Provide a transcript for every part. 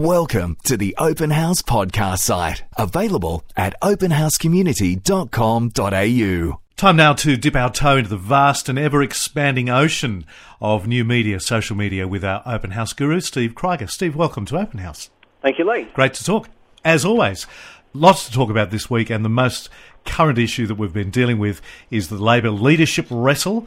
Welcome to the Open House podcast site, available at openhousecommunity.com.au. Time now to dip our toe into the vast and ever-expanding ocean of new media, social media, with our Open House guru, Steve Krieger. Steve, welcome to Open House. Thank you, Lee. Great to talk. As always, lots to talk about this week, and the most current issue that we've been dealing with is the Labor leadership wrestle.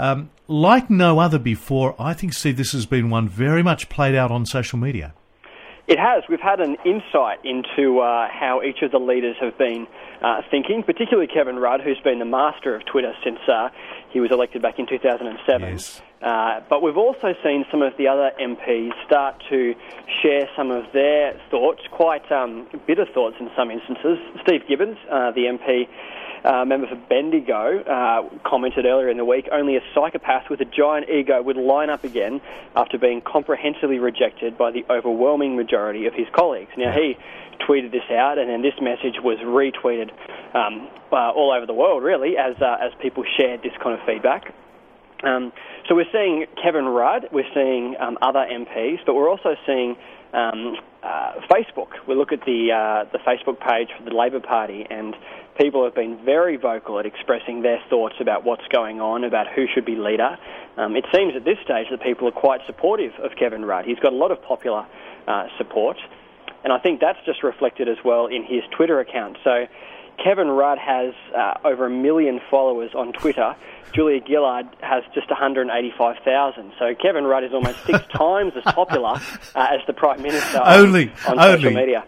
Like no other before, I think, Steve, this has been one very much played out on social media. It has. We've had an insight into how each of the leaders have been thinking, particularly Kevin Rudd, who's been the master of Twitter since he was elected back in 2007. Yes. But we've also seen some of the other MPs start to share some of their thoughts, quite bitter thoughts in some instances. Steve Gibbons, the MP, member for Bendigo, commented earlier in the week, only a psychopath with a giant ego would line up again after being comprehensively rejected by the overwhelming majority of his colleagues. Now, he tweeted this out, and then this message was retweeted all over the world, really, as people shared this kind of feedback. So we're seeing Kevin Rudd, we're seeing other MPs, but we're also seeing Facebook. We look at the Facebook page for the Labor Party, and people have been very vocal at expressing their thoughts about what's going on, about who should be leader. It seems at this stage that people are quite supportive of Kevin Rudd. He's got a lot of popular support, and I think that's just reflected as well in his Twitter account. So Kevin Rudd has over 1 million followers on Twitter. Julia Gillard has just 185,000. So Kevin Rudd is almost 6 times as popular as the Prime Minister on social media.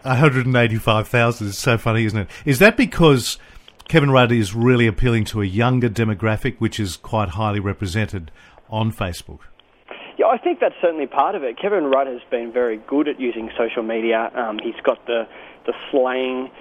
185,000 is so funny, isn't it? Is that because Kevin Rudd is really appealing to a younger demographic, which is quite highly represented on Facebook? Yeah, I think that's certainly part of it. Kevin Rudd has been very good at using social media. He's got the slang.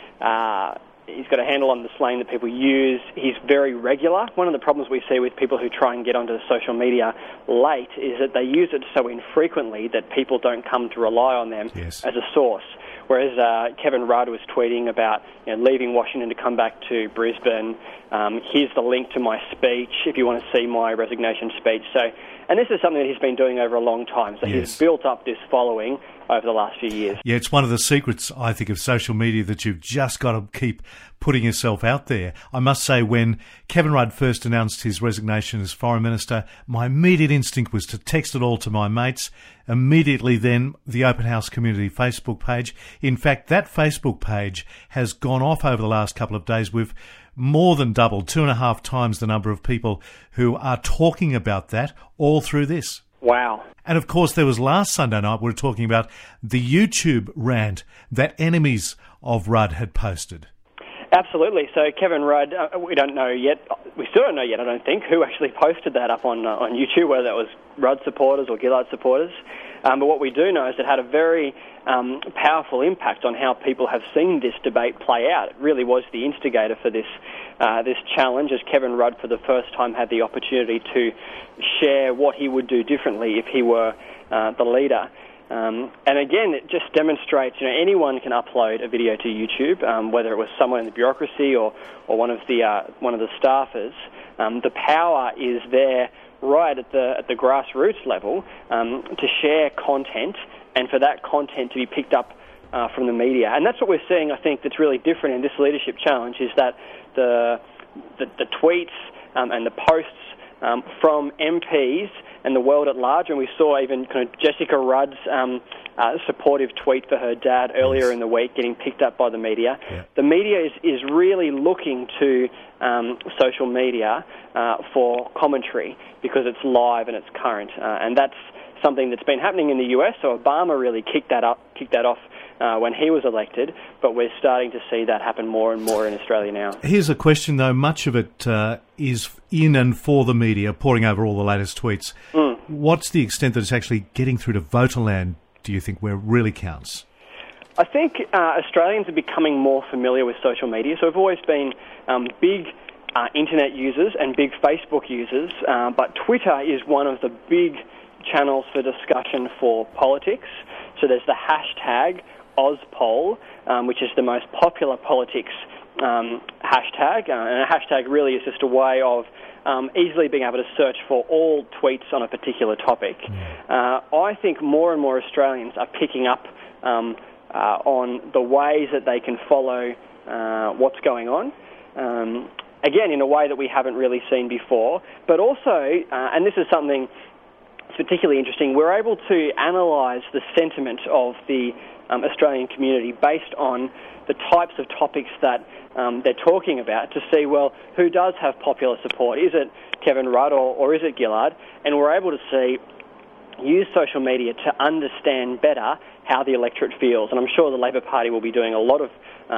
He's got a handle on the slang that people use. He's very regular. One of the problems we see with people who try and get onto social media late is that they use it so infrequently that people don't come to rely on them as a source. Whereas Kevin Rudd was tweeting about leaving Washington to come back to Brisbane. Here's the link to my speech if you want to see my resignation speech. And this is something that he's been doing over a long time. So he's built up this following over the last few years. Yeah, it's one of the secrets, I think, of social media, that you've just got to keep putting yourself out there. I must say, when Kevin Rudd first announced his resignation as Foreign Minister, my immediate instinct was to text it all to my mates. Immediately then, the Open House Community Facebook page. In fact, that Facebook page has gone off over the last couple of days with more than doubled, 2.5 times the number of people who are talking about that all through this. Wow. And of course, there was last Sunday night, we were talking about the YouTube rant that enemies of Rudd had posted. Absolutely. So Kevin Rudd, we don't know yet. We still don't know yet, I don't think, who actually posted that up on YouTube, whether that was Rudd supporters or Gillard supporters. But what we do know is it had a very powerful impact on how people have seen this debate play out. It really was the instigator for this challenge, as Kevin Rudd for the first time had the opportunity to share what he would do differently if he were the leader. And again, it just demonstrates, anyone can upload a video to YouTube, whether it was someone in the bureaucracy or one of the staffers. The power is there right at the grassroots level to share content, and for that content to be picked up from the media. And that's what we're seeing, I think, that's really different in this leadership challenge, is that the tweets and the posts from MPs and the world at large, and we saw even kind of Jessica Rudd's supportive tweet for her dad earlier in the week getting picked up by the media. Yeah. The media is really looking to social media for commentary because it's live and it's current, and that's something that's been happening in the US. So Obama really kicked that off when he was elected, but we're starting to see that happen more and more in Australia now. Here's a question, though. Much of it is in and for the media, poring over all the latest tweets. What's the extent that it's actually getting through to voterland, do you think, where it really counts? I think Australians are becoming more familiar with social media. So we've always been big internet users and big Facebook users, but Twitter is one of the big channels for discussion for politics. So there's the hashtag #OzPoll, which is the most popular politics hashtag, and a hashtag really is just a way of easily being able to search for all tweets on a particular topic. I think more and more Australians are picking up on the ways that they can follow what's going on. Again, in a way that we haven't really seen before, but also, and this is something that's particularly interesting, we're able to analyse the sentiment of the Australian community based on the types of topics that they're talking about to see, well, who does have popular support? Is it Kevin Rudd or is it Gillard? And we're able to use social media to understand better how the electorate feels. And I'm sure the Labor Party will be doing a lot of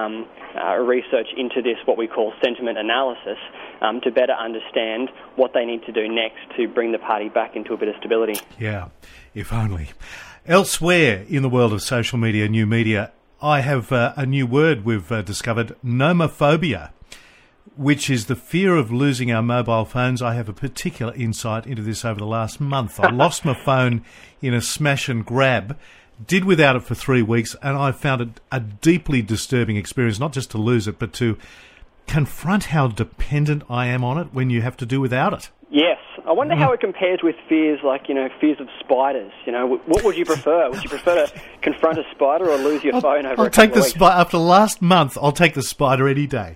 research into this, what we call sentiment analysis, to better understand what they need to do next to bring the party back into a bit of stability. Yeah, if only. Elsewhere in the world of social media, new media, I have a new word we've discovered, nomophobia, which is the fear of losing our mobile phones. I have a particular insight into this over the last month. I lost my phone in a smash and grab, did without it for 3 weeks, and I found it a deeply disturbing experience, not just to lose it, but to confront how dependent I am on it when you have to do without it. Yes. I wonder how it compares with fears like, fears of spiders. What would you prefer? Would you prefer to confront a spider or lose your phone over a couple of weeks? After last month, I'll take the spider any day.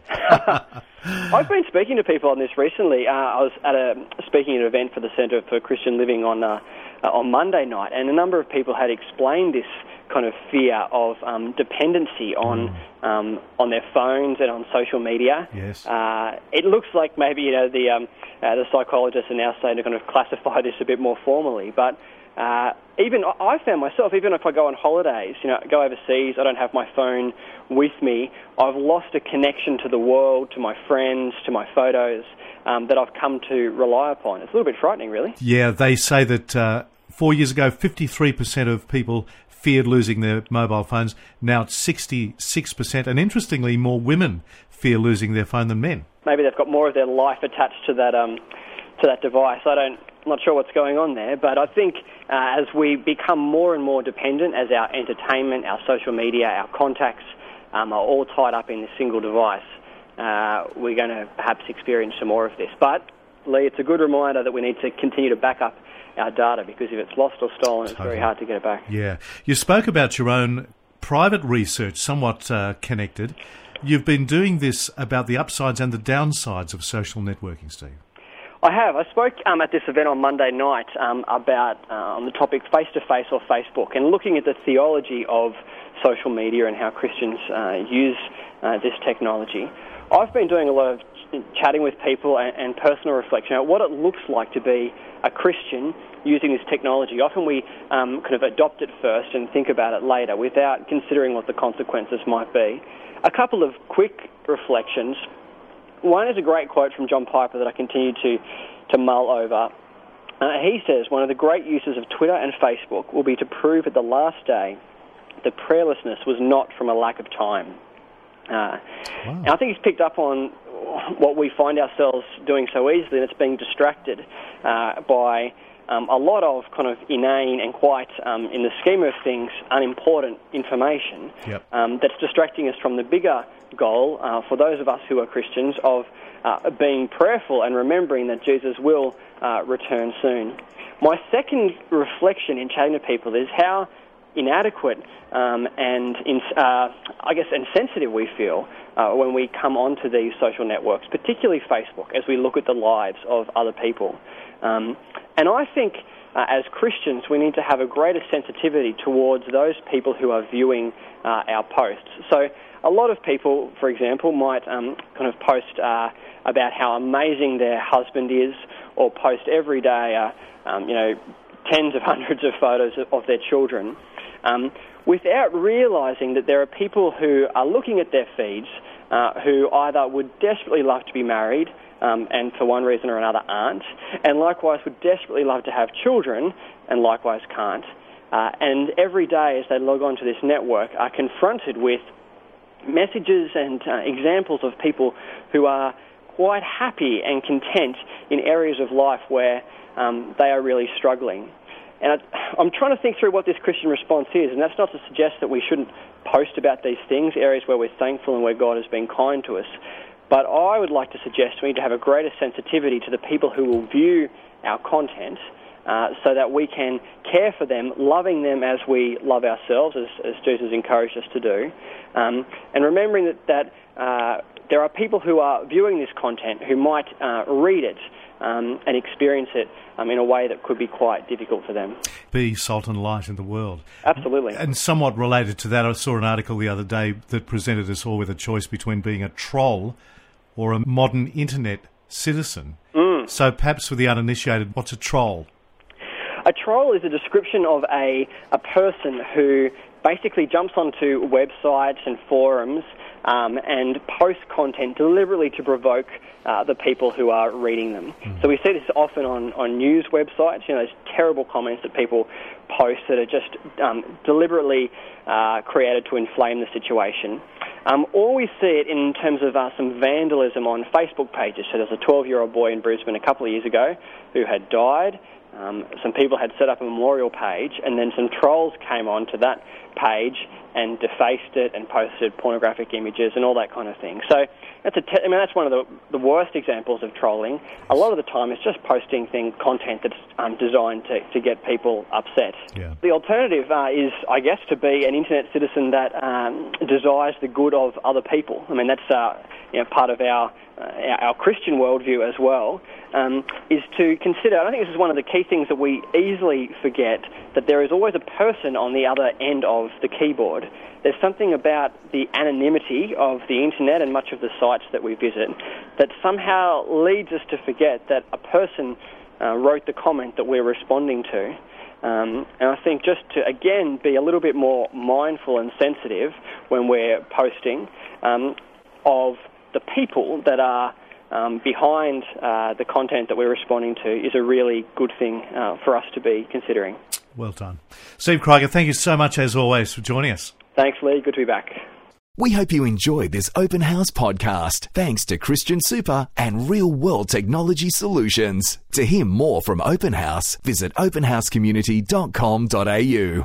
I've been speaking to people on this recently. I was at speaking at an event for the Centre for Christian Living on Monday night, and a number of people had explained this kind of fear of dependency on their phones and on social media. Yes. It looks like maybe the psychologists are now saying to kind of classify this a bit more formally, but even I found myself, even if I go on holidays, go overseas, I don't have my phone with me, I've lost a connection to the world, to my friends, to my photos that I've come to rely upon. It's a little bit frightening, really. Yeah, they say that 4 years ago, 53% of people feared losing their mobile phones. Now it's 66%, and interestingly, more women fear losing their phone than men. Maybe they've got more of their life attached to that device. I'm not sure what's going on there, but I think as we become more and more dependent, as our entertainment, our social media, our contacts are all tied up in this single device, we're going to perhaps experience some more of this. But, Lee, it's a good reminder that we need to continue to back up our data, because if it's lost or stolen, it's very hard to get it back. Yeah. You spoke about your own private research, somewhat connected. You've been doing this about the upsides and the downsides of social networking, Steve. I have. I spoke at this event on Monday night about on the topic face-to-face or Facebook, and looking at the theology of social media and how Christians use this technology. I've been doing a lot of chatting with people and personal reflection about what it looks like to be a Christian using this technology. Often we kind of adopt it first and think about it later without considering what the consequences might be. A couple of quick reflections. One is a great quote from John Piper that I continue to mull over. He says, one of the great uses of Twitter and Facebook will be to prove at the last day that prayerlessness was not from a lack of time. Wow. And I think he's picked up on what we find ourselves doing so easily, and it's being distracted by a lot of kind of inane and quite, in the scheme of things, unimportant information. Yep. That's distracting us from the bigger goal, for those of us who are Christians, of being prayerful and remembering that Jesus will return soon. My second reflection in chatting to people is how inadequate and insensitive we feel when we come onto these social networks, particularly Facebook, as we look at the lives of other people. And I think as Christians we need to have a greater sensitivity towards those people who are viewing our posts. So a lot of people, for example, might kind of post about how amazing their husband is, or post every day tens of hundreds of photos of their children, without realising that there are people who are looking at their feeds who either would desperately love to be married and for one reason or another aren't, and likewise would desperately love to have children and likewise can't. And every day as they log on to this network are confronted with messages and examples of people who are quite happy and content in areas of life where they are really struggling. And I'm trying to think through what this Christian response is, and that's not to suggest that we shouldn't post about these things, areas where we're thankful and where God has been kind to us. But I would like to suggest we need to have a greater sensitivity to the people who will view our content, so that we can care for them, loving them as we love ourselves, as Jesus encouraged us to do, and remembering that there are people who are viewing this content who might read it and experience it in a way that could be quite difficult for them. Be salt and light in the world. Absolutely. And somewhat related to that, I saw an article the other day that presented us all with a choice between being a troll or a modern internet citizen. So perhaps for the uninitiated, what's a troll? A troll is a description of a person who basically jumps onto websites and forums and posts content deliberately to provoke the people who are reading them. So we see this often on news websites, those terrible comments that people post that are just deliberately created to inflame the situation. Or we see it in terms of some vandalism on Facebook pages. So there's a 12-year-old boy in Brisbane a couple of years ago who had died. Some people had set up a memorial page, and then some trolls came onto that page and defaced it and posted pornographic images and all that kind of thing. So that's one of the worst examples of trolling. A lot of the time it's just posting content that's designed to get people upset. Yeah. The alternative is, I guess, to be an internet citizen that desires the good of other people. I mean, that's part of our Christian worldview as well, is to consider, I think this is one of the key things that we easily forget, that there is always a person on the other end of the keyboard. There's something about the anonymity of the internet and much of the sites that we visit that somehow leads us to forget that a person wrote the comment that we're responding to. And I think just to, again, be a little bit more mindful and sensitive when we're posting of the people that are behind the content that we're responding to is a really good thing for us to be considering. Well done. Steve Krieger, thank you so much, as always, for joining us. Thanks, Lee. Good to be back. We hope you enjoyed this Open House podcast, thanks to Christian Super and Real World Technology Solutions. To hear more from Open House, visit openhousecommunity.com.au.